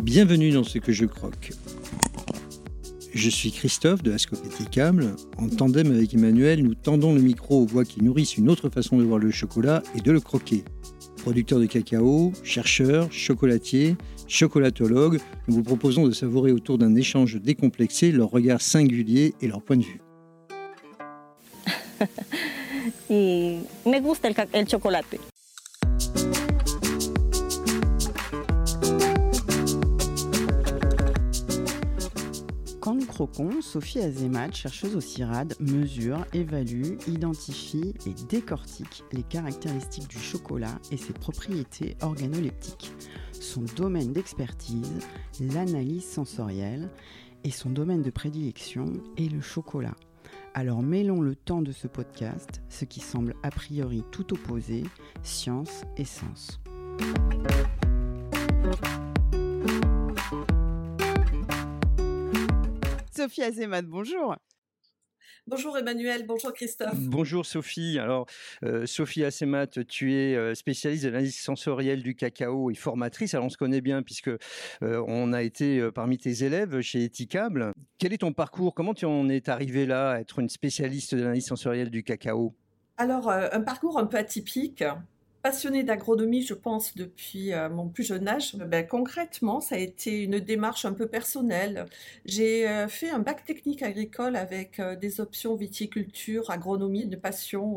Bienvenue dans Ce que je croque. Je suis Christophe de Ascope Éticable. En tandem avec Emmanuel, nous tendons le micro aux voix qui nourrissent une autre façon de voir le chocolat et de le croquer. Producteurs de cacao, chercheurs, chocolatiers, chocolatologues, nous vous proposons de savourer autour d'un échange décomplexé leur regard singulier et leur point de vue. Y me gusta el chocolate. Quand nous croquons, Sophie Azémat, chercheuse au CIRAD, mesure, évalue, identifie et décortique les caractéristiques du chocolat et ses propriétés organoleptiques. Son domaine d'expertise, l'analyse sensorielle, et son domaine de prédilection est le chocolat. Alors mêlons le temps de ce podcast, ce qui semble a priori tout opposé, science et sens. Sophie Azémat, bonjour. Bonjour Emmanuel, bonjour Christophe. Bonjour Sophie. Alors, Sophie Azémat, tu es spécialiste de l'analyse sensorielle du cacao et formatrice. Alors, on se connaît bien puisque on a été parmi tes élèves chez Éticable. Quel est ton parcours? Comment tu en es arrivé là à être une spécialiste de l'analyse sensorielle du cacao? Alors, un parcours un peu atypique. Passionnée d'agronomie, je pense, depuis mon plus jeune âge. Concrètement, ça a été une démarche un peu personnelle. J'ai fait un bac technique agricole avec des options viticulture, agronomie, une passion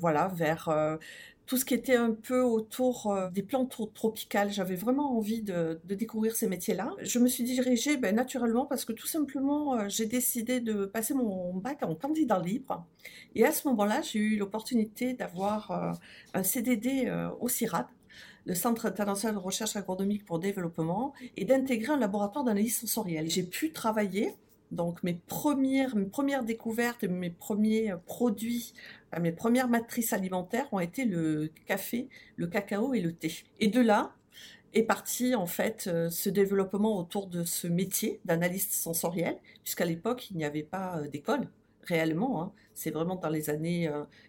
vers tout ce qui était un peu autour des plantes tropicales. J'avais vraiment envie de découvrir ces métiers-là. Je me suis dirigée naturellement parce que tout simplement, j'ai décidé de passer mon bac en candidat libre. Et à ce moment-là, j'ai eu l'opportunité d'avoir un CDD au CIRAD, le Centre international de recherche agronomique pour le développement, et d'intégrer un laboratoire d'analyse sensorielle. J'ai pu travailler. Donc mes premières découvertes, mes premiers produits, mes premières matrices alimentaires ont été le café, le cacao et le thé. Et de là est parti en fait ce développement autour de ce métier d'analyste sensorielle, puisqu'à l'époque il n'y avait pas d'école réellement. C'est vraiment dans les années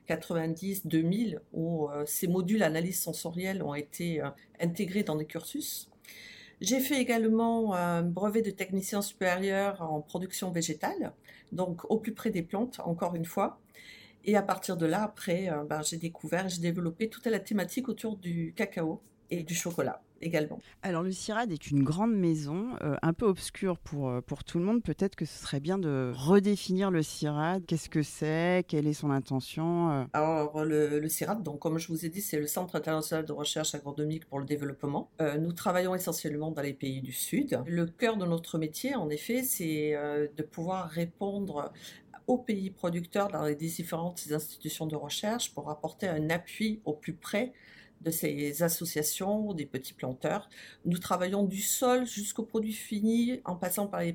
90-2000 où ces modules analyse sensorielle ont été intégrés dans des cursus. J'ai fait également un brevet de technicien supérieur en production végétale, donc au plus près des plantes, encore une fois. Et à partir de là, après, j'ai développé toute la thématique autour du cacao et du chocolat également. Alors le CIRAD est une grande maison, un peu obscure pour tout le monde. Peut-être que ce serait bien de redéfinir le CIRAD. Qu'est-ce que c'est? Quelle est son intention? Alors le CIRAD, donc, comme je vous ai dit, c'est le Centre international de recherche agronomique pour le développement. Nous travaillons essentiellement dans les pays du Sud. Le cœur de notre métier, en effet, c'est de pouvoir répondre aux pays producteurs dans les différentes institutions de recherche pour apporter un appui au plus près de ces associations, des petits planteurs. Nous travaillons du sol jusqu'au produit fini, en passant par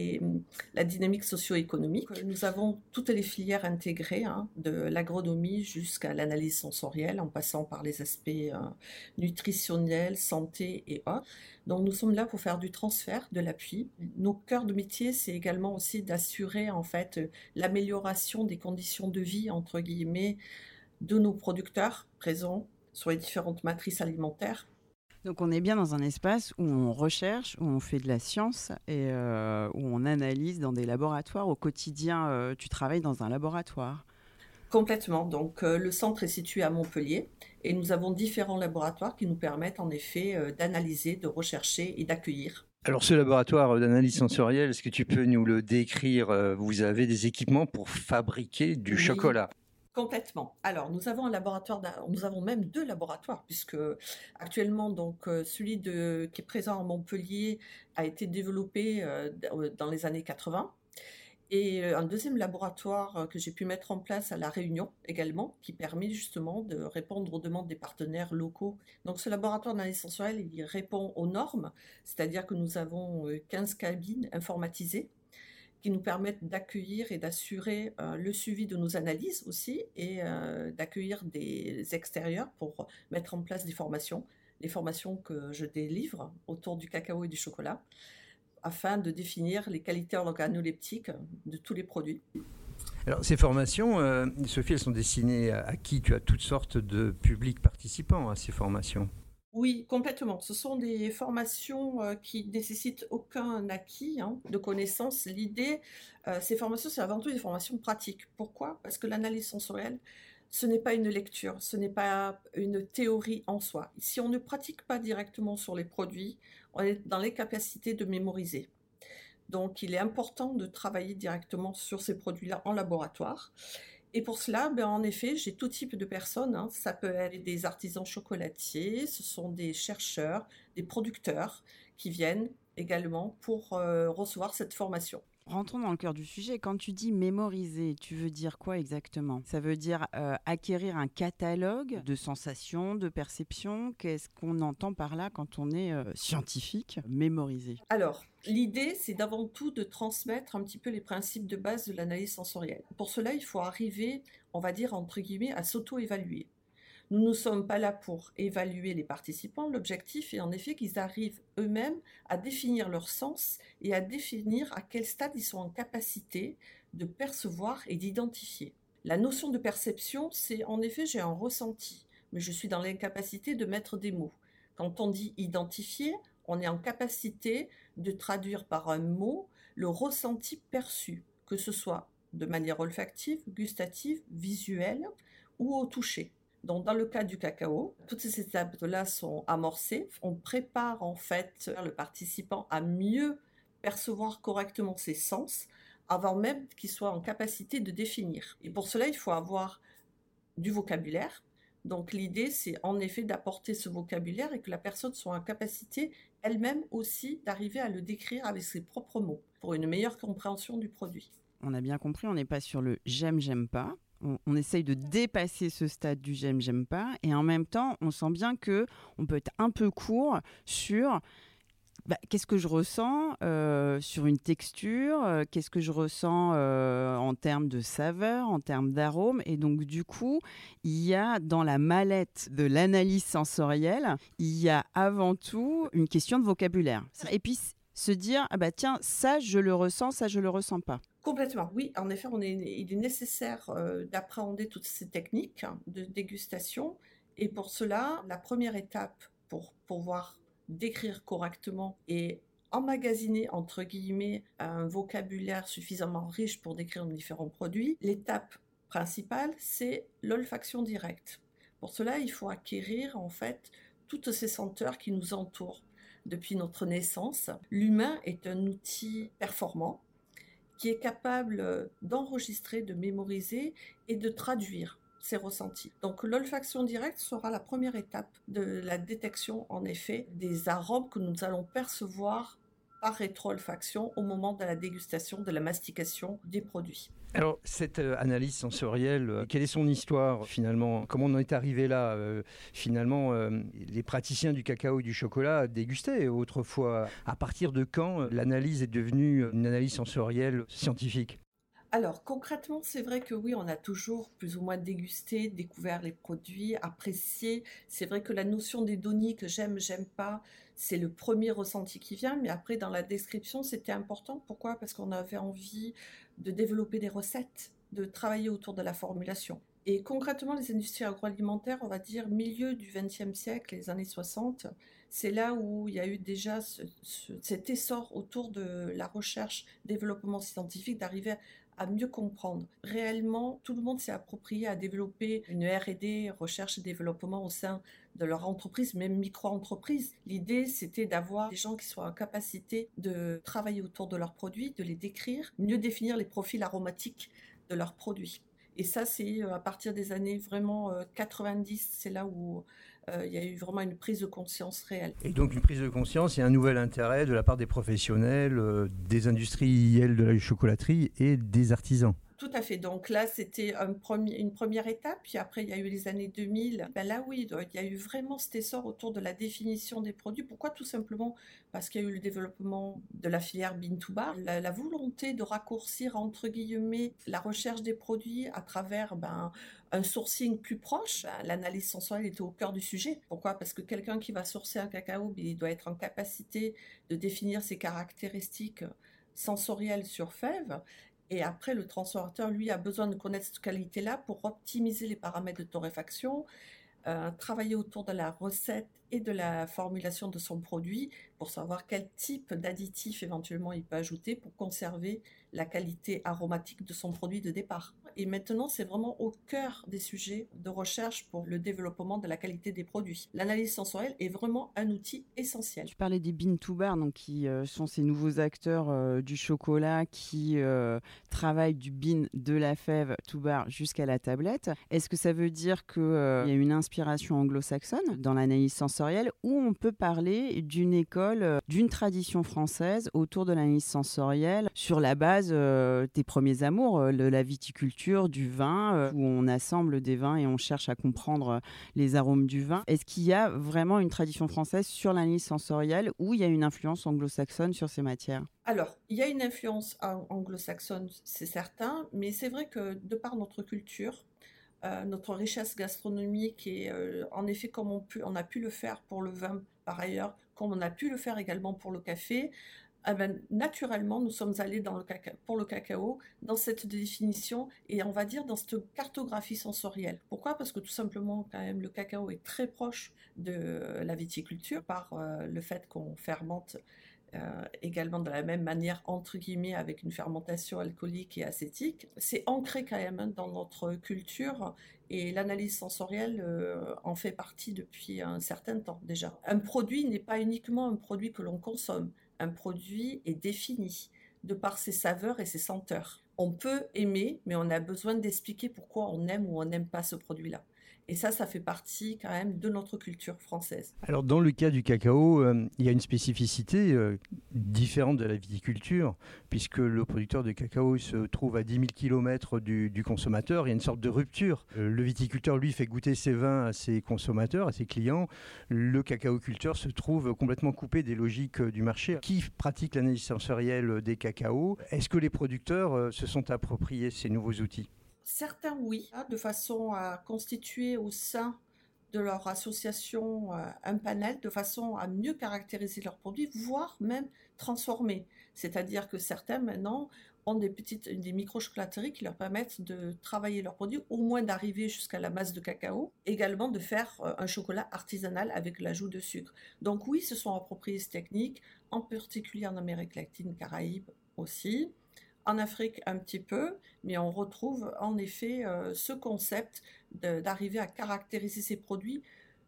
la dynamique socio-économique. Nous avons toutes les filières intégrées, de l'agronomie jusqu'à l'analyse sensorielle, en passant par les aspects nutritionnels, santé et autres. Donc nous sommes là pour faire du transfert, de l'appui. Nos cœurs de métier, c'est également aussi d'assurer en fait l'amélioration des conditions de vie, entre guillemets, de nos producteurs présents sur les différentes matrices alimentaires. Donc on est bien dans un espace où on recherche, où on fait de la science et où on analyse dans des laboratoires. Au quotidien, tu travailles dans un laboratoire. Complètement. Donc le centre est situé à Montpellier et nous avons différents laboratoires qui nous permettent en effet d'analyser, de rechercher et d'accueillir. Alors ce laboratoire d'analyse sensorielle, est-ce que tu peux nous le décrire? Vous avez des équipements pour fabriquer du chocolat? Complètement. Alors, nous avons même 2 laboratoires, puisque actuellement, donc, celui qui est présent à Montpellier a été développé dans les années 80. Et un deuxième laboratoire que j'ai pu mettre en place à La Réunion également, qui permet justement de répondre aux demandes des partenaires locaux. Donc ce laboratoire d'analyse sensorielle, il répond aux normes, c'est-à-dire que nous avons 15 cabines informatisées qui nous permettent d'accueillir et d'assurer le suivi de nos analyses aussi et d'accueillir des extérieurs pour mettre en place des formations, les formations que je délivre autour du cacao et du chocolat, afin de définir les qualités organoleptiques de tous les produits. Alors ces formations, Sophie, elles sont destinées à qui? Tu as toutes sortes de publics participants à ces formations. Oui, complètement. Ce sont des formations qui nécessitent aucun acquis de connaissances. L'idée, ces formations, c'est avant tout des formations pratiques. Pourquoi? Parce que l'analyse sensorielle, ce n'est pas une lecture, ce n'est pas une théorie en soi. Si on ne pratique pas directement sur les produits, on est dans les capacités de mémoriser. Donc, il est important de travailler directement sur ces produits-là en laboratoire. Et pour cela, en effet, j'ai tout type de personnes. Ça peut être des artisans chocolatiers, ce sont des chercheurs, des producteurs qui viennent également pour recevoir cette formation. Rentrons dans le cœur du sujet. Quand tu dis mémoriser, tu veux dire quoi exactement? Ça veut dire acquérir un catalogue de sensations, de perceptions. Qu'est-ce qu'on entend par là quand on est scientifique? Mémoriser. Alors, l'idée, c'est d'avant tout de transmettre un petit peu les principes de base de l'analyse sensorielle. Pour cela, il faut arriver, on va dire, entre guillemets, à s'auto-évaluer. Nous ne sommes pas là pour évaluer les participants. L'objectif est en effet qu'ils arrivent eux-mêmes à définir leur sens et à définir à quel stade ils sont en capacité de percevoir et d'identifier. La notion de perception, c'est en effet j'ai un ressenti, mais je suis dans l'incapacité de mettre des mots. Quand on dit identifier, on est en capacité de traduire par un mot le ressenti perçu, que ce soit de manière olfactive, gustative, visuelle ou au toucher. Donc, dans le cas du cacao, toutes ces étapes-là sont amorcées. On prépare en fait le participant à mieux percevoir correctement ses sens avant même qu'il soit en capacité de définir. Et pour cela, il faut avoir du vocabulaire. Donc, l'idée, c'est en effet d'apporter ce vocabulaire et que la personne soit en capacité elle-même aussi d'arriver à le décrire avec ses propres mots pour une meilleure compréhension du produit. On a bien compris, on n'est pas sur le j'aime pas. On essaye de dépasser ce stade du j'aime pas, et en même temps, on sent bien que on peut être un peu court sur qu'est-ce que je ressens sur une texture, qu'est-ce que je ressens en termes de saveur, en termes d'arôme. Et donc, du coup, il y a dans la mallette de l'analyse sensorielle, il y a avant tout une question de vocabulaire. Et puis, se dire, tiens, ça, je le ressens, ça, je le ressens pas. Complètement, oui. En effet, il est nécessaire d'appréhender toutes ces techniques de dégustation. Et pour cela, la première étape pour pouvoir décrire correctement et emmagasiner, entre guillemets, un vocabulaire suffisamment riche pour décrire nos différents produits, l'étape principale, c'est l'olfaction directe. Pour cela, il faut acquérir, en fait, toutes ces senteurs qui nous entourent depuis notre naissance. L'humain est un outil performant qui est capable d'enregistrer, de mémoriser et de traduire ses ressentis. Donc l'olfaction directe sera la première étape de la détection, en effet, des arômes que nous allons percevoir par rétro-olfaction au moment de la dégustation, de la mastication des produits. Alors, cette analyse sensorielle, quelle est son histoire finalement? Comment on en est arrivé là? Finalement, les praticiens du cacao et du chocolat dégustaient autrefois. À partir de quand l'analyse est devenue une analyse sensorielle scientifique? Alors concrètement, c'est vrai que oui, on a toujours plus ou moins dégusté, découvert les produits, apprécié. C'est vrai que la notion d'hédonique, j'aime pas, c'est le premier ressenti qui vient, mais après dans la description, c'était important. Pourquoi? Parce qu'on avait envie de développer des recettes, de travailler autour de la formulation. Et concrètement, les industries agroalimentaires, on va dire milieu du XXe siècle, les années 60, c'est là où il y a eu déjà cet essor autour de la recherche, développement scientifique, d'arriver à mieux comprendre. Réellement, tout le monde s'est approprié à développer une R&D, recherche et développement au sein de leur entreprise, même micro-entreprise. L'idée, c'était d'avoir des gens qui soient en capacité de travailler autour de leurs produits, de les décrire, mieux définir les profils aromatiques de leurs produits. Et ça, c'est à partir des années vraiment 90, c'est là où il y a eu vraiment une prise de conscience réelle. Et donc une prise de conscience et un nouvel intérêt de la part des professionnels, des industriels de la chocolaterie et des artisans. Tout à fait. Donc là, c'était une première étape. Puis après, il y a eu les années 2000. Là, oui, il y a eu vraiment cet essor autour de la définition des produits. Pourquoi? Tout simplement parce qu'il y a eu le développement de la filière Bean-to-Bar, la volonté de raccourcir, entre guillemets, la recherche des produits à travers un sourcing plus proche. L'analyse sensorielle était au cœur du sujet. Pourquoi? Parce que quelqu'un qui va sourcer un cacao, il doit être en capacité de définir ses caractéristiques sensorielles sur fève. Et après, le transformateur, lui, a besoin de connaître cette qualité-là pour optimiser les paramètres de torréfaction, travailler autour de la recette et de la formulation de son produit pour savoir quel type d'additif éventuellement il peut ajouter pour conserver la qualité aromatique de son produit de départ. Et maintenant, c'est vraiment au cœur des sujets de recherche pour le développement de la qualité des produits. L'analyse sensorielle est vraiment un outil essentiel. Tu parlais des bean to bar, donc qui sont ces nouveaux acteurs du chocolat qui travaillent du bean, de la fève to bar jusqu'à la tablette. Est-ce que ça veut dire qu'il y a une inspiration anglo-saxonne dans l'analyse sensorielle, ou on peut parler d'une école, d'une tradition française autour de l'analyse sensorielle sur la base des premiers amours, de la viticulture, du vin, où on assemble des vins et on cherche à comprendre les arômes du vin. Est-ce qu'il y a vraiment une tradition française sur l'analyse sensorielle, ou il y a une influence anglo-saxonne sur ces matières? Alors, il y a une influence anglo-saxonne, c'est certain, mais c'est vrai que de par notre culture, notre richesse gastronomique et en effet, comme on a pu le faire pour le vin par ailleurs, comme on a pu le faire également pour le café, naturellement, nous sommes allés pour le cacao dans cette définition et on va dire dans cette cartographie sensorielle. Pourquoi? Parce que tout simplement, quand même, le cacao est très proche de la viticulture par le fait qu'on fermente également de la même manière, entre guillemets, avec une fermentation alcoolique et acétique. C'est ancré quand même dans notre culture et l'analyse sensorielle en fait partie depuis un certain temps déjà. Un produit n'est pas uniquement un produit que l'on consomme. Un produit est défini de par ses saveurs et ses senteurs. On peut aimer, mais on a besoin d'expliquer pourquoi on aime ou on n'aime pas ce produit-là. Et ça fait partie quand même de notre culture française. Alors dans le cas du cacao, il y a une spécificité différente de la viticulture, puisque le producteur de cacao se trouve à 10 000 km du consommateur. Il y a une sorte de rupture. Le viticulteur, lui, fait goûter ses vins à ses consommateurs, à ses clients. Le cacaoculteur se trouve complètement coupé des logiques du marché. Qui pratique l'analyse sensorielle des cacaos? Est-ce que les producteurs se sont appropriés ces nouveaux outils? Certains, oui, de façon à constituer au sein de leur association un panel, de façon à mieux caractériser leurs produits, voire même transformer. C'est-à-dire que certains, maintenant, ont des micro-chocolateries qui leur permettent de travailler leurs produits, au moins d'arriver jusqu'à la masse de cacao, également de faire un chocolat artisanal avec l'ajout de sucre. Donc oui, se sont appropriés cette technique, en particulier en Amérique latine, Caraïbes aussi. En Afrique, un petit peu, mais on retrouve en effet ce concept d'arriver à caractériser ces produits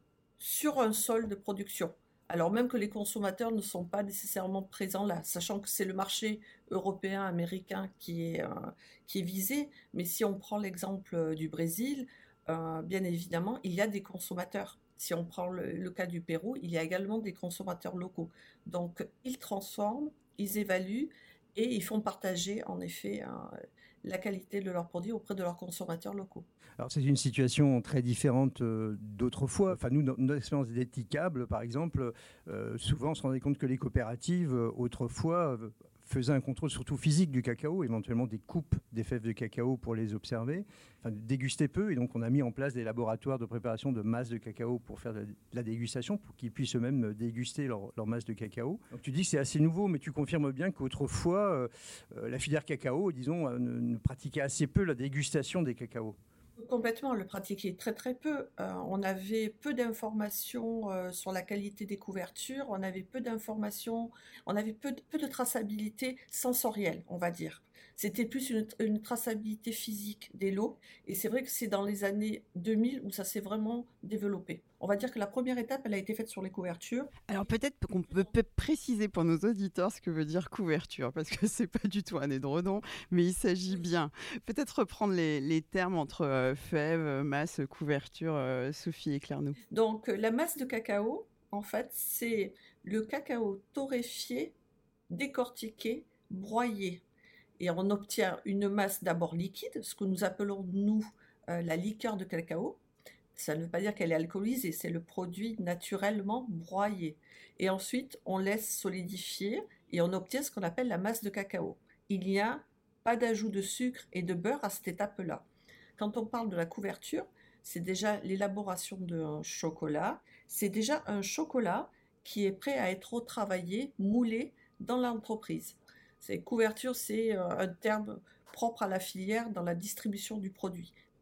sur un sol de production. Alors même que les consommateurs ne sont pas nécessairement présents là, sachant que c'est le marché européen, américain qui est visé, mais si on prend l'exemple du Brésil, bien évidemment, il y a des consommateurs. Si on prend le cas du Pérou, il y a également des consommateurs locaux. Donc, ils transforment, ils évaluent, et ils font partager en effet la qualité de leurs produits auprès de leurs consommateurs locaux. Alors c'est une situation très différente d'autrefois. Enfin nous, notre expérience d'Etikable, par exemple, souvent on se rendait compte que les coopératives, autrefois, faisaient un contrôle surtout physique du cacao, éventuellement des coupes des fèves de cacao pour les observer, enfin déguster peu, et donc on a mis en place des laboratoires de préparation de masse de cacao pour faire de la dégustation, pour qu'ils puissent eux-mêmes déguster leur masse de cacao. Donc tu dis que c'est assez nouveau, mais tu confirmes bien qu'autrefois, la filière cacao, disons, ne pratiquait assez peu la dégustation des cacaos. Complètement, on le pratiquait très très peu. On avait peu d'informations sur la qualité des couvertures, on avait peu d'informations, on avait peu de traçabilité sensorielle, on va dire. C'était plus une traçabilité physique des lots, et c'est vrai que c'est dans les années 2000 où ça s'est vraiment développé. On va dire que la première étape, elle a été faite sur les couvertures. Alors peut-être qu'on peut préciser pour nos auditeurs ce que veut dire couverture, parce que c'est pas du tout un édredon, mais il s'agit bien. Peut-être reprendre les termes entre fèves, masse, couverture. Sophie, éclaire-nous. Donc la masse de cacao, en fait, c'est le cacao torréfié, décortiqué, broyé. Et on obtient une masse d'abord liquide, ce que nous appelons, nous, la liqueur de cacao. Ça ne veut pas dire qu'elle est alcoolisée, c'est le produit naturellement broyé. Et ensuite, on laisse solidifier et on obtient ce qu'on appelle la masse de cacao. Il n'y a pas d'ajout de sucre et de beurre à cette étape-là. Quand on parle de la couverture, c'est déjà l'élaboration d'un chocolat. C'est déjà un chocolat qui est prêt à être retravaillé, moulé dans l'entreprise. Couverture, c'est un terme propre à la filière dans la distribution du produit.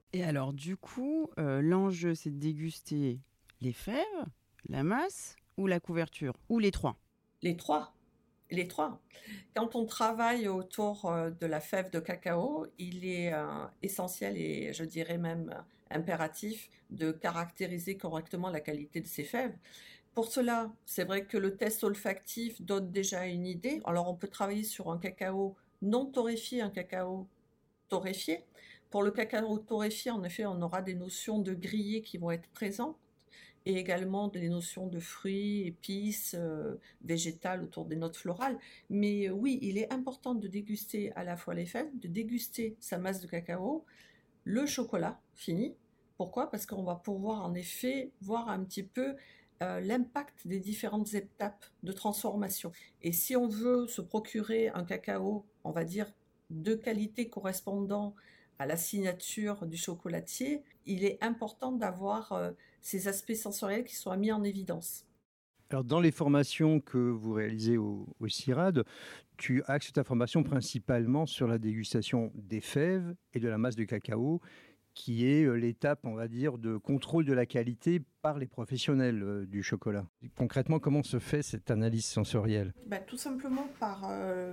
Et alors, du coup, l'enjeu, c'est de déguster les fèves, la masse ou la couverture, ou les trois? Les trois. Les trois. Quand on travaille autour de la fève de cacao, il est essentiel et je dirais même impératif de caractériser correctement la qualité de ces fèves. Pour cela, c'est vrai que le test olfactif donne déjà une idée. Alors, on peut travailler sur un cacao non torréfié, un cacao torréfié. Pour le cacao torréfié, en effet, on aura des notions de grillé qui vont être présentes et également des notions de fruits, épices, végétales autour des notes florales. Mais oui, il est important de déguster à la fois les fèves, de déguster sa masse de cacao, le chocolat fini. Pourquoi? Parce qu'on va pouvoir en effet voir un petit peu l'impact des différentes étapes de transformation. Et si on veut se procurer un cacao, on va dire, de qualité correspondant à la signature du chocolatier, il est important d'avoir ces aspects sensoriels qui soient mis en évidence. Alors, dans les formations que vous réalisez au CIRAD, tu axes ta formation principalement sur la dégustation des fèves et de la masse de cacao, qui est l'étape, on va dire, de contrôle de la qualité par les professionnels du chocolat. Concrètement, comment se fait cette analyse sensorielle? Tout simplement par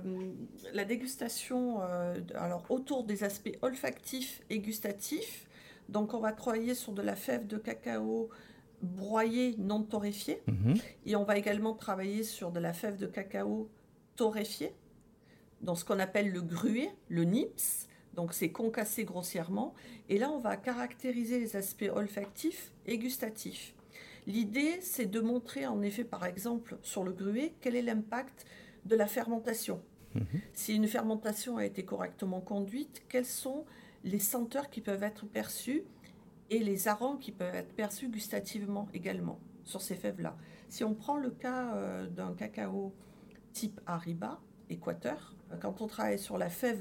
la dégustation alors autour des aspects olfactifs et gustatifs. Donc on va travailler sur de la fève de cacao broyée non torréfiée et on va également travailler sur de la fève de cacao torréfiée dans ce qu'on appelle le gruet, le nips. Donc c'est concassé grossièrement. Et là, on va caractériser les aspects olfactifs et gustatifs. L'idée, c'est de montrer en effet, par exemple, sur le gruet, quel est l'impact de la fermentation. Si une fermentation a été correctement conduite, quelles sont les senteurs qui peuvent être perçues et les arômes qui peuvent être perçus gustativement également sur ces fèves-là. Si on prend le cas d'un cacao type Ariba, Équateur, quand on travaille sur la fève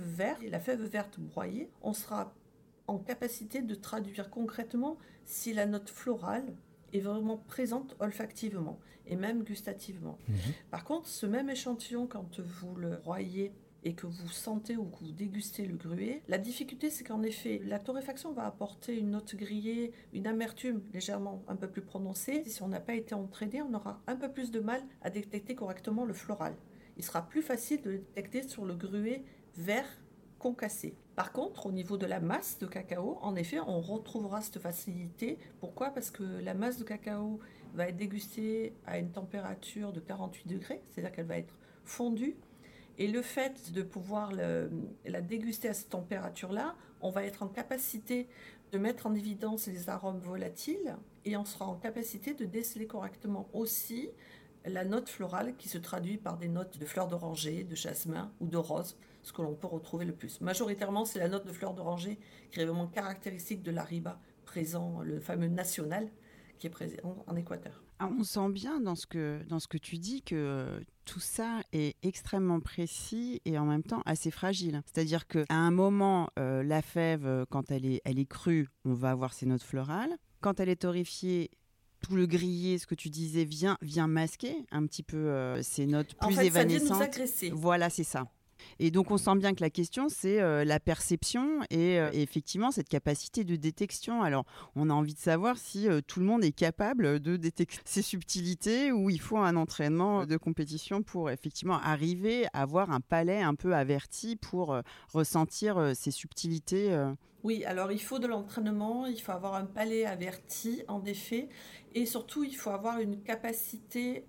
verte broyée, on sera en capacité de traduire concrètement si la note florale est vraiment présente olfactivement et même gustativement. Par contre, ce même échantillon, quand vous le broyez et que vous sentez ou que vous dégustez le gruet, la difficulté, c'est qu'en effet, la torréfaction va apporter une note grillée, une amertume légèrement un peu plus prononcée. Si on n'a pas été entraîné, on aura un peu plus de mal à détecter correctement le floral. Il sera plus facile de le détecter sur le gruet vert concassé. Par contre, au niveau de la masse de cacao, en effet, on retrouvera cette facilité. Pourquoi? Parce que la masse de cacao va être dégustée à une température de 48 degrés, c'est-à-dire qu'elle va être fondue. Et le fait de pouvoir la déguster à cette température-là, on va être en capacité de mettre en évidence les arômes volatiles et on sera en capacité de déceler correctement aussi la note florale qui se traduit par des notes de fleurs d'oranger, de jasmin ou de rose, ce que l'on peut retrouver le plus. Majoritairement, c'est la note de fleurs d'oranger qui est vraiment caractéristique de l'Ariba présent, le fameux national, qui est présent en Équateur. Ah, on sent bien dans ce que tu dis que tout ça est extrêmement précis et en même temps assez fragile. C'est-à-dire qu'à un moment, la fève, quand elle est crue, on va avoir ses notes florales. Quand elle est torréfiée, tout le grillé, ce que tu disais, vient masquer un petit peu ces notes plus évanescentes. Ça vient nous agresser. Voilà, c'est ça. Et donc, on sent bien que la question, c'est la perception et effectivement cette capacité de détection. Alors, on a envie de savoir si tout le monde est capable de détecter ces subtilités ou il faut un entraînement de compétition pour effectivement arriver à avoir un palais un peu averti pour ressentir ces subtilités. Oui, alors il faut de l'entraînement, il faut avoir un palais averti, en effet, et surtout il faut avoir une capacité,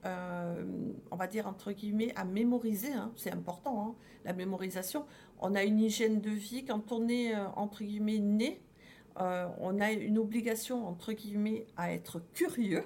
on va dire entre guillemets, à mémoriser, hein, c'est important, hein, la mémorisation. On a une hygiène de vie, quand on est entre guillemets né, on a une obligation entre guillemets à être curieux,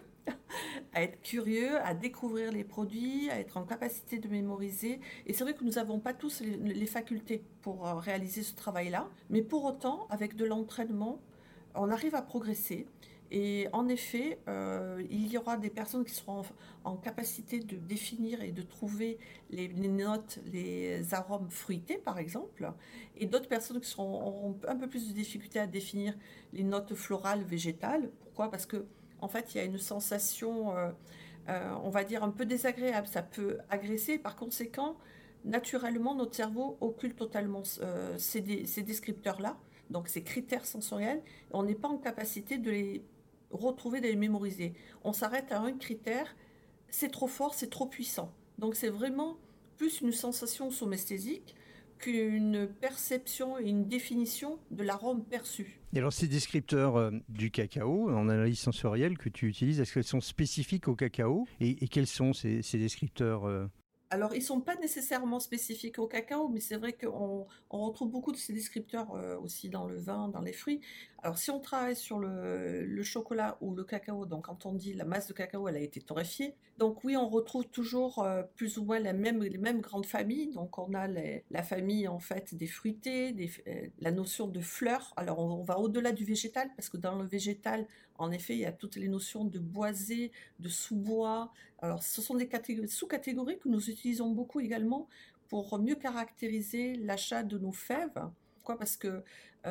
à découvrir les produits, à être en capacité de mémoriser. Et c'est vrai que nous n'avons pas tous les facultés pour réaliser ce travail-là, mais pour autant, avec de l'entraînement, on arrive à progresser. Et en effet, il y aura des personnes qui seront en capacité de définir et de trouver les notes, les arômes fruités, par exemple, et d'autres personnes qui auront un peu plus de difficulté à définir les notes florales, végétales. Pourquoi? Parce que en fait, il y a une sensation, on va dire, un peu désagréable. Ça peut agresser. Par conséquent, naturellement, notre cerveau occulte totalement ces descripteurs-là. donc ces critères sensoriels, on n'est pas en capacité de les retrouver, de les mémoriser. On s'arrête à un critère, c'est trop fort, c'est trop puissant. Donc c'est vraiment plus une sensation somesthésique qu'une perception et une définition de l'arôme perçu. Et alors, ces descripteurs du cacao, en analyse sensorielle que tu utilises, est-ce qu'elles sont spécifiques au cacao et quels sont ces descripteurs Alors, ils ne sont pas nécessairement spécifiques au cacao, mais c'est vrai qu'on retrouve beaucoup de ces descripteurs aussi dans le vin, dans les fruits. Alors, si on travaille sur le chocolat ou le cacao, donc quand on dit la masse de cacao, elle a été torréfiée. Donc oui, on retrouve toujours plus ou moins les mêmes grandes familles. Donc on a la famille en fait des fruités, la notion de fleurs. Alors on va au-delà du végétal, parce que dans le végétal, en effet, il y a toutes les notions de boisé, de sous-bois. Alors, ce sont des sous-catégories que nous utilisons beaucoup également pour mieux caractériser l'achat de nos fèves. Pourquoi ? Parce que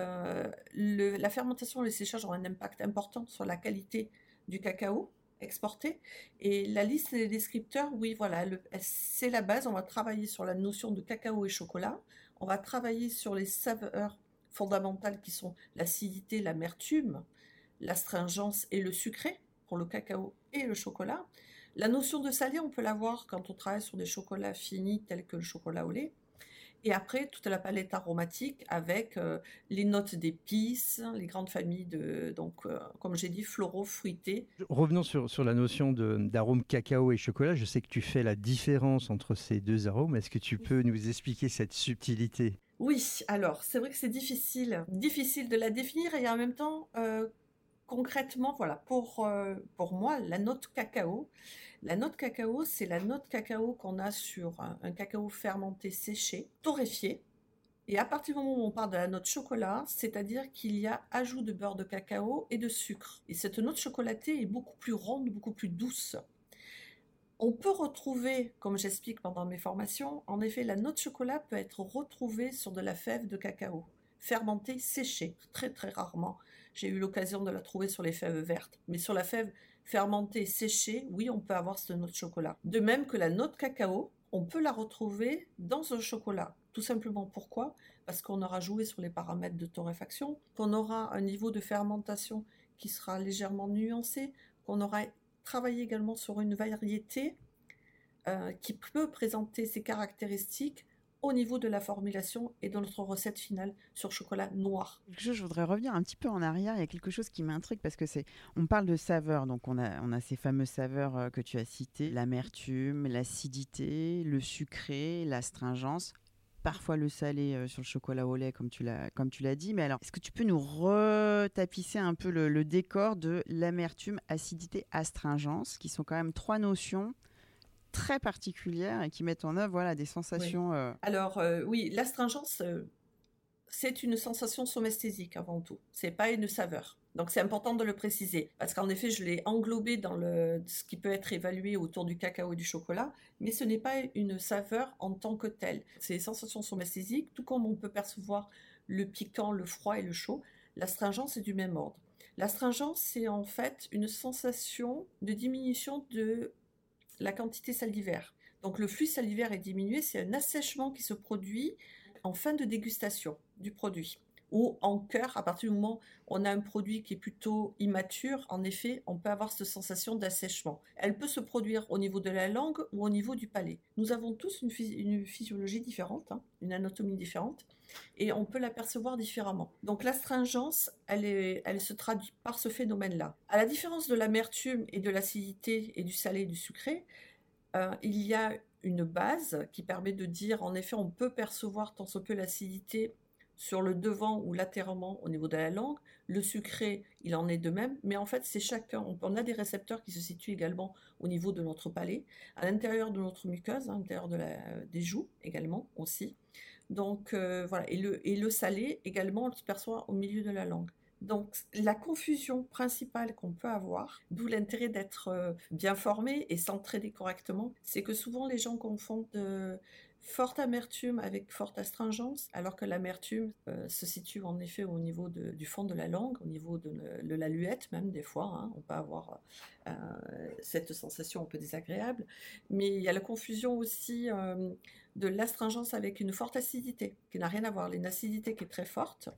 la fermentation et le séchage ont un impact important sur la qualité du cacao exporté. Et la liste des descripteurs, oui, voilà, c'est la base. On va travailler sur la notion de cacao et chocolat. On va travailler sur les saveurs fondamentales qui sont l'acidité, l'amertume, l'astringence et le sucré pour le cacao et le chocolat. La notion de salé, on peut l'avoir quand on travaille sur des chocolats finis tels que le chocolat au lait. Et après, toute la palette aromatique avec les notes d'épices, les grandes familles comme j'ai dit, floraux, fruités. Revenons sur la notion d'arôme cacao et chocolat. Je sais que tu fais la différence entre ces deux arômes. Est-ce que tu peux nous expliquer cette subtilité ? Oui, alors c'est vrai que c'est difficile de la définir et en même temps, concrètement, voilà, pour moi, la note cacao, c'est la note cacao qu'on a sur un cacao fermenté séché, torréfié. Et à partir du moment où on parle de la note chocolat, c'est-à-dire qu'il y a ajout de beurre de cacao et de sucre. Et cette note chocolatée est beaucoup plus ronde, beaucoup plus douce. On peut retrouver, comme j'explique pendant mes formations, en effet, la note chocolat peut être retrouvée sur de la fève de cacao, fermentée, séchée, très très rarement. J'ai eu l'occasion de la trouver sur les fèves vertes, mais sur la fève fermentée, séchée, oui, on peut avoir cette note chocolat. De même que la note cacao, on peut la retrouver dans un chocolat. Tout simplement pourquoi ? Parce qu'on aura joué sur les paramètres de torréfaction, qu'on aura un niveau de fermentation qui sera légèrement nuancé, qu'on aura travaillé également sur une variété qui peut présenter ses caractéristiques au niveau de la formulation et de notre recette finale sur chocolat noir. Je voudrais revenir un petit peu en arrière. Il y a quelque chose qui m'intrigue parce que on parle de saveurs. Donc on a ces fameuses saveurs que tu as citées, l'amertume, l'acidité, le sucré, l'astringence. Parfois le salé sur le chocolat au lait, comme tu l'as dit. Mais alors, est-ce que tu peux nous retapisser un peu le décor de l'amertume, acidité, astringence, qui sont quand même trois notions très particulières et qui mettent en œuvre des sensations... Oui. Alors oui, l'astringence, c'est une sensation somesthésique avant tout. C'est pas une saveur. Donc c'est important de le préciser, parce qu'en effet, je l'ai englobé dans ce qui peut être évalué autour du cacao et du chocolat, mais ce n'est pas une saveur en tant que telle. C'est des sensations somesthésiques, tout comme on peut percevoir le piquant, le froid et le chaud. L'astringence est du même ordre. L'astringence, c'est en fait une sensation de diminution de la quantité salivaire. Donc le flux salivaire est diminué, c'est un assèchement qui se produit en fin de dégustation du produit. Ou en cœur, à partir du moment où on a un produit qui est plutôt immature, en effet, on peut avoir cette sensation d'assèchement. Elle peut se produire au niveau de la langue ou au niveau du palais. Nous avons tous une physiologie différente, une anatomie différente, et on peut l'apercevoir différemment. Donc l'astringence, elle se traduit par ce phénomène-là. À la différence de l'amertume et de l'acidité et du salé et du sucré, il y a une base qui permet de dire, en effet, on peut percevoir tant soit peu l'acidité sur le devant ou latéralement au niveau de la langue. Le sucré, il en est de même, mais en fait, c'est chacun. On a des récepteurs qui se situent également au niveau de notre palais, à l'intérieur de notre muqueuse, à l'intérieur des joues également aussi. Donc voilà, et le salé également, on le perçoit au milieu de la langue. Donc la confusion principale qu'on peut avoir, d'où l'intérêt d'être bien formé et s'entraider correctement, c'est que souvent les gens confondent forte amertume avec forte astringence, alors que l'amertume se situe en effet au niveau du fond de la langue, au niveau de la luette même des fois, hein. On peut avoir cette sensation un peu désagréable, mais il y a la confusion aussi de l'astringence avec une forte acidité, qui n'a rien à voir. Une acidité qui est très forte,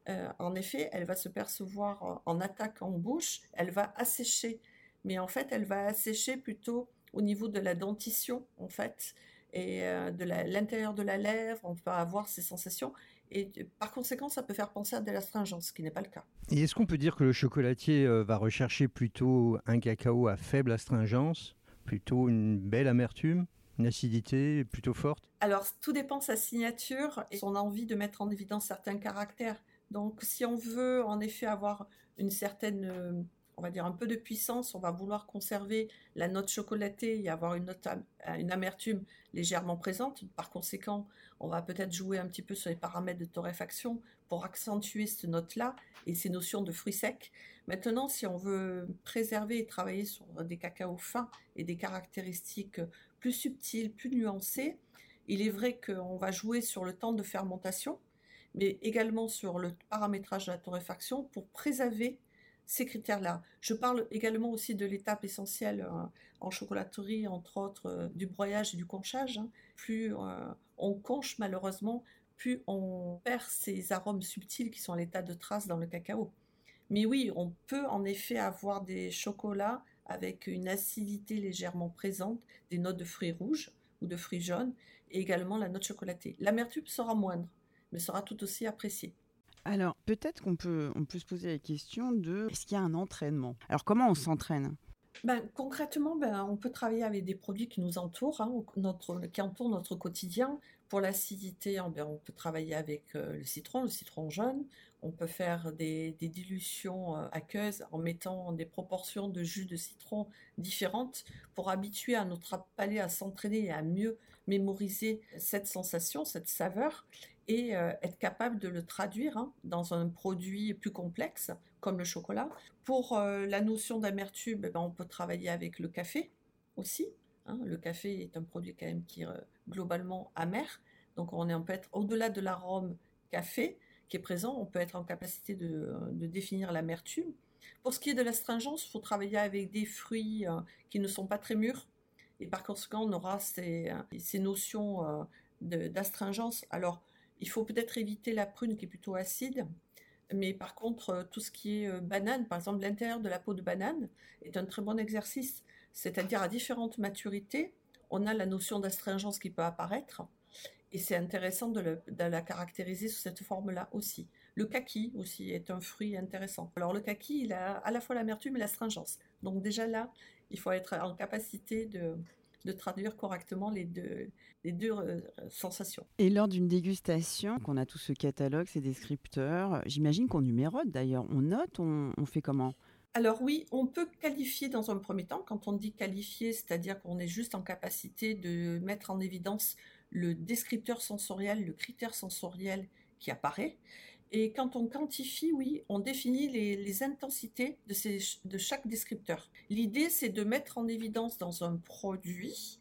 en effet, elle va se percevoir en attaque en bouche, elle va assécher, mais en fait, elle va assécher plutôt au niveau de la dentition, en fait, et de l'intérieur de la lèvre, on peut avoir ces sensations, et par conséquent, ça peut faire penser à de l'astringence, ce qui n'est pas le cas. Et est-ce qu'on peut dire que le chocolatier va rechercher plutôt un cacao à faible astringence, plutôt une belle amertume, une acidité plutôt forte? Alors, tout dépend de sa signature et son envie de mettre en évidence certains caractères. Donc, si on veut en effet avoir une certaine, on va dire un peu de puissance, on va vouloir conserver la note chocolatée et avoir une amertume légèrement présente. Par conséquent, on va peut-être jouer un petit peu sur les paramètres de torréfaction pour accentuer cette note-là et ces notions de fruits secs. Maintenant, si on veut préserver et travailler sur des cacaos fins et des caractéristiques plus subtiles, plus nuancées, il est vrai qu'on va jouer sur le temps de fermentation, mais également sur le paramétrage de la torréfaction pour préserver ces critères-là. Je parle également aussi de l'étape essentielle en chocolaterie, entre autres du broyage et du conchage. Hein. Plus on conche malheureusement, plus on perd ces arômes subtils qui sont à l'état de trace dans le cacao. Mais oui, on peut en effet avoir des chocolats avec une acidité légèrement présente, des notes de fruits rouges ou de fruits jaunes, et également la note chocolatée. L'amertume sera moindre, mais sera tout aussi appréciée. Alors, peut-être qu'on peut se poser la question de est-ce qu'il y a un entraînement? Alors, comment on s'entraîne? Concrètement, on peut travailler avec des produits qui nous entourent, hein, qui entourent notre quotidien. Pour l'acidité, on peut travailler avec le citron jaune. On peut faire des dilutions aqueuses en mettant des proportions de jus de citron différentes pour habituer à notre palais à s'entraîner et à mieux mémoriser cette sensation, cette saveur, et être capable de le traduire dans un produit plus complexe comme le chocolat. Pour la notion d'amertume, on peut travailler avec le café aussi. Hein. Le café est un produit quand même qui est globalement amer. Donc on peut être au-delà de l'arôme café qui est présent, on peut être en capacité de définir l'amertume. Pour ce qui est de l'astringence, il faut travailler avec des fruits qui ne sont pas très mûrs. Et par conséquent, on aura ces notions d'astringence. Alors, il faut peut-être éviter la prune qui est plutôt acide. Mais par contre, tout ce qui est banane, par exemple, l'intérieur de la peau de banane est un très bon exercice. C'est-à-dire à différentes maturités, on a la notion d'astringence qui peut apparaître. Et c'est intéressant de la caractériser sous cette forme-là aussi. Le kaki aussi est un fruit intéressant. Alors le kaki, il a à la fois l'amertume et l'astringence. Donc déjà là, il faut être en capacité de traduire correctement les deux sensations. Et lors d'une dégustation, qu'on a tout ce catalogue, ces descripteurs, j'imagine qu'on numérote d'ailleurs. On note, on fait comment? Alors oui, on peut qualifier dans un premier temps. Quand on dit qualifier, c'est-à-dire qu'on est juste en capacité de mettre en évidence le descripteur sensoriel, le critère sensoriel qui apparaît. Et quand on quantifie, oui, on définit les intensités de chaque descripteur. L'idée, c'est de mettre en évidence dans un produit,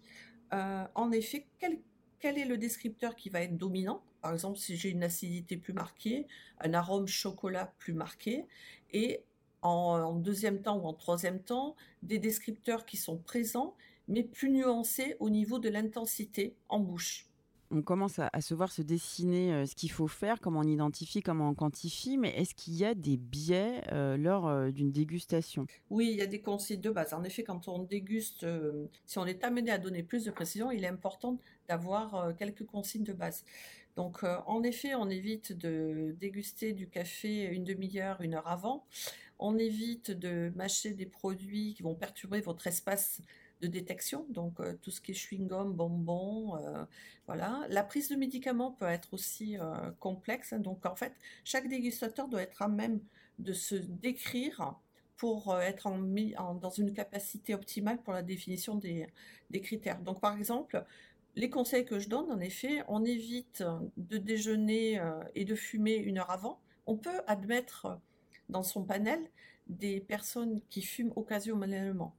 en effet, quel est le descripteur qui va être dominant. Par exemple, si j'ai une acidité plus marquée, un arôme chocolat plus marqué, et en deuxième temps ou en troisième temps, des descripteurs qui sont présents, mais plus nuancés au niveau de l'intensité en bouche. On commence à se voir se dessiner ce qu'il faut faire, comment on identifie, comment on quantifie, mais est-ce qu'il y a des biais lors d'une dégustation? Oui, il y a des consignes de base. En effet, quand on déguste, si on est amené à donner plus de précision, il est important d'avoir quelques consignes de base. Donc, en effet, on évite de déguster du café une demi-heure, une heure avant. On évite de mâcher des produits qui vont perturber votre espace de détection, donc tout ce qui est chewing-gum, bonbons, voilà. La prise de médicaments peut être aussi complexe, donc en fait, chaque dégustateur doit être à même de se décrire pour être dans une capacité optimale pour la définition des critères. Donc par exemple, les conseils que je donne, en effet, on évite de déjeuner et de fumer une heure avant. On peut admettre dans son panel des personnes qui fument occasionnellement.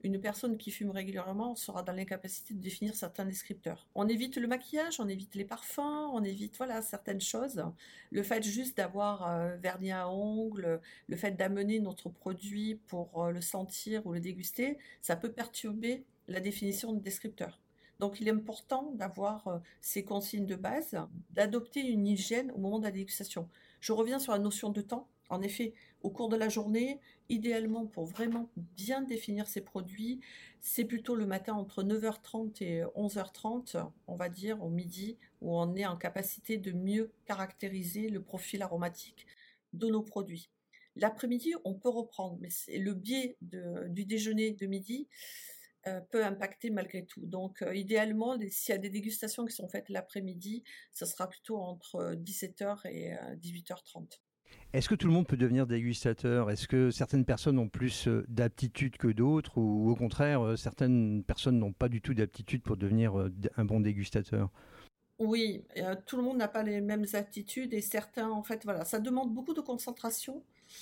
Une personne qui fume régulièrement sera dans l'incapacité de définir certains descripteurs. On évite le maquillage, on évite les parfums, on évite certaines choses. Le fait juste d'avoir vernis à ongles, le fait d'amener notre produit pour le sentir ou le déguster, ça peut perturber la définition de descripteur. Donc il est important d'avoir ces consignes de base, d'adopter une hygiène au moment de la dégustation. Je reviens sur la notion de temps. En effet, au cours de la journée, idéalement pour vraiment bien définir ces produits, c'est plutôt le matin entre 9h30 et 11h30, on va dire au midi, où on est en capacité de mieux caractériser le profil aromatique de nos produits. L'après-midi, on peut reprendre, mais c'est le biais du déjeuner de midi peut impacter malgré tout. Donc, idéalement, s'il y a des dégustations qui sont faites l'après-midi, ce sera plutôt entre 17h et 18h30. Est-ce que tout le monde peut devenir dégustateur? Est-ce que certaines personnes ont plus d'aptitude que d'autres ou au contraire, certaines personnes n'ont pas du tout d'aptitude pour devenir un bon dégustateur? Oui, tout le monde n'a pas les mêmes aptitudes et certains, en fait, ça demande beaucoup de concentration,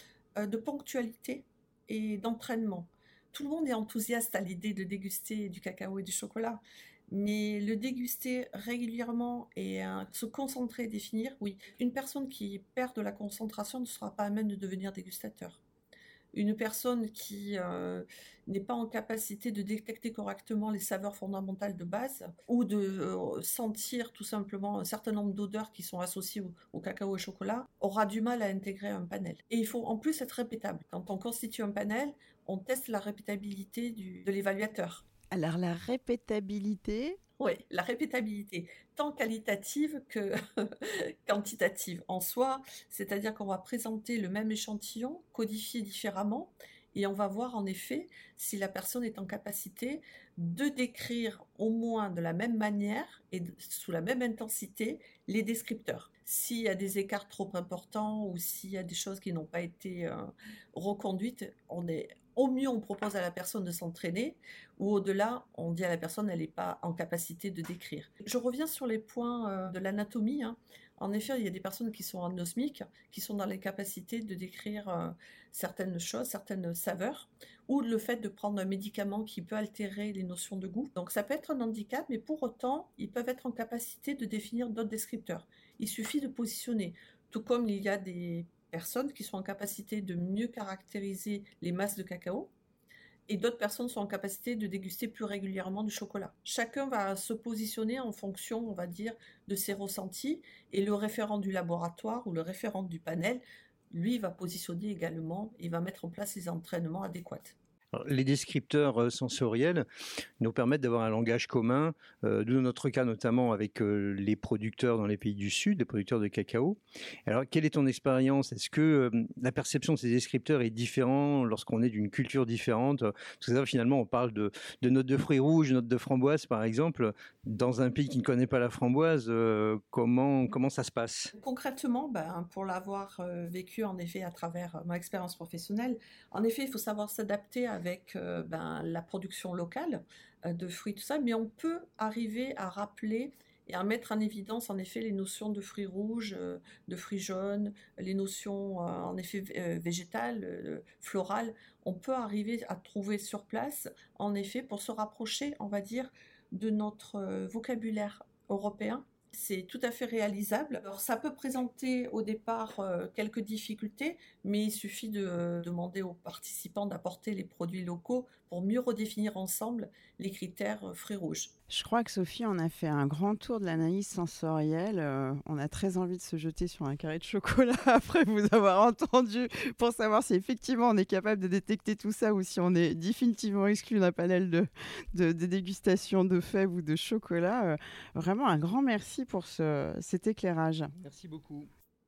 de ponctualité et d'entraînement. Tout le monde est enthousiaste à l'idée de déguster du cacao et du chocolat, mais le déguster régulièrement et se concentrer et définir, oui. Une personne qui perd de la concentration ne sera pas à même de devenir dégustateur. Une personne qui n'est pas en capacité de détecter correctement les saveurs fondamentales de base ou de sentir tout simplement un certain nombre d'odeurs qui sont associées au cacao et au chocolat aura du mal à intégrer un panel. Et il faut en plus être répétable. Quand on constitue un panel, on teste la répétabilité de l'évaluateur. Alors la répétabilité. Oui, la répétabilité, tant qualitative que quantitative en soi, c'est-à-dire qu'on va présenter le même échantillon, codifié différemment, et on va voir en effet si la personne est en capacité de décrire au moins de la même manière et sous la même intensité les descripteurs. S'il y a des écarts trop importants ou s'il y a des choses qui n'ont pas été reconduites, au mieux, on propose à la personne de s'entraîner, ou au-delà, on dit à la personne elle n'est pas en capacité de décrire. Je reviens sur les points de l'anatomie. En effet, il y a des personnes qui sont anosmiques, qui sont dans les capacités de décrire certaines choses, certaines saveurs, ou le fait de prendre un médicament qui peut altérer les notions de goût. Donc ça peut être un handicap, mais pour autant, ils peuvent être en capacité de définir d'autres descripteurs. Il suffit de positionner, tout comme il y a des personnes qui sont en capacité de mieux caractériser les masses de cacao et d'autres personnes sont en capacité de déguster plus régulièrement du chocolat. Chacun va se positionner en fonction, on va dire, de ses ressentis et le référent du laboratoire ou le référent du panel, lui, va positionner également et va mettre en place les entraînements adéquats. Alors, les descripteurs sensoriels nous permettent d'avoir un langage commun, de notre cas notamment avec les producteurs dans les pays du Sud, les producteurs de cacao. Alors, quelle est ton expérience? Est-ce que la perception de ces descripteurs est différente lorsqu'on est d'une culture différente? Parce que ça, finalement, on parle de notes de fruits rouges, notes de framboise, par exemple. Dans un pays qui ne connaît pas la framboise, comment ça se passe? Concrètement, pour l'avoir vécu en effet à travers mon expérience professionnelle, en effet, il faut savoir s'adapter avec la production locale de fruits, tout ça, mais on peut arriver à rappeler et à mettre en évidence en effet les notions de fruits rouges, de fruits jaunes, les notions en effet végétales, florales. On peut arriver à trouver sur place, en effet, pour se rapprocher, on va dire, de notre vocabulaire européen. C'est tout à fait réalisable. Alors, ça peut présenter au départ quelques difficultés, mais il suffit de demander aux participants d'apporter les produits locaux pour mieux redéfinir ensemble les critères fruits rouges. Je crois que Sophie en a fait un grand tour de l'analyse sensorielle. On a très envie de se jeter sur un carré de chocolat après vous avoir entendu pour savoir si effectivement on est capable de détecter tout ça ou si on est définitivement exclu d'un panel de dégustation de fèves ou de chocolat. Vraiment un grand merci pour cet éclairage. Merci beaucoup.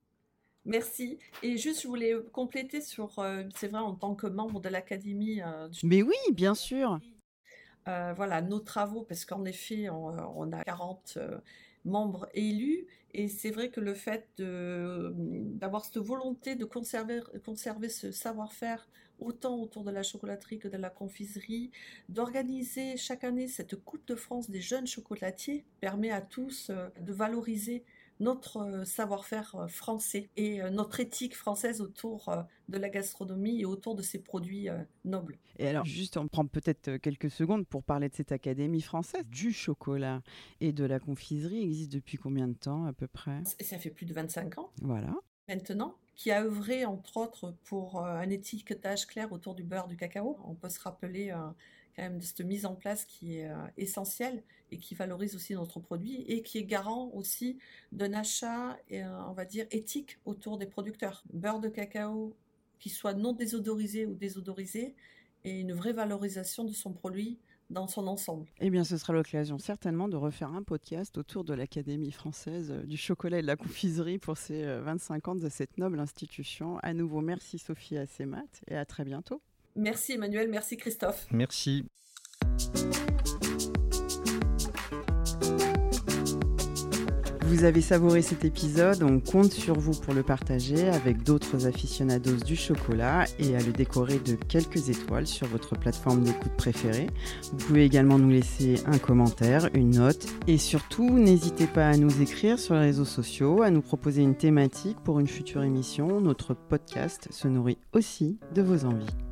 Merci. Et juste, je voulais compléter sur, c'est vrai, en tant que membre de l'Académie. Mais oui, bien sûr. Nos travaux, parce qu'en effet, on a 40 membres élus, et c'est vrai que le fait d'avoir cette volonté de conserver ce savoir-faire, autant autour de la chocolaterie que de la confiserie, d'organiser chaque année cette Coupe de France des jeunes chocolatiers, permet à tous de valoriser notre savoir-faire français et notre éthique française autour de la gastronomie et autour de ces produits nobles. Et alors, juste, on prend peut-être quelques secondes pour parler de cette Académie française du chocolat et de la confiserie. Elle existe depuis combien de temps à peu près ? Ça fait plus de 25 ans. Voilà. Maintenant, qui a œuvré entre autres pour un étiquetage clair autour du beurre du cacao. On peut se rappeler quand même de cette mise en place qui est essentielle et qui valorise aussi notre produit et qui est garant aussi d'un achat, on va dire, éthique autour des producteurs. Beurre de cacao qui soit non désodorisé ou désodorisé et une vraie valorisation de son produit dans son ensemble. Eh bien, ce sera l'occasion certainement de refaire un podcast autour de l'Académie française du chocolat et de la confiserie pour ces 25 ans de cette noble institution. À nouveau, merci Sophie Assemat et à très bientôt. Merci Emmanuel, merci Christophe. Merci. Vous avez savouré cet épisode, on compte sur vous pour le partager avec d'autres aficionados du chocolat et à le décorer de quelques étoiles sur votre plateforme d'écoute préférée. Vous pouvez également nous laisser un commentaire, une note et surtout n'hésitez pas à nous écrire sur les réseaux sociaux, à nous proposer une thématique pour une future émission. Notre podcast se nourrit aussi de vos envies.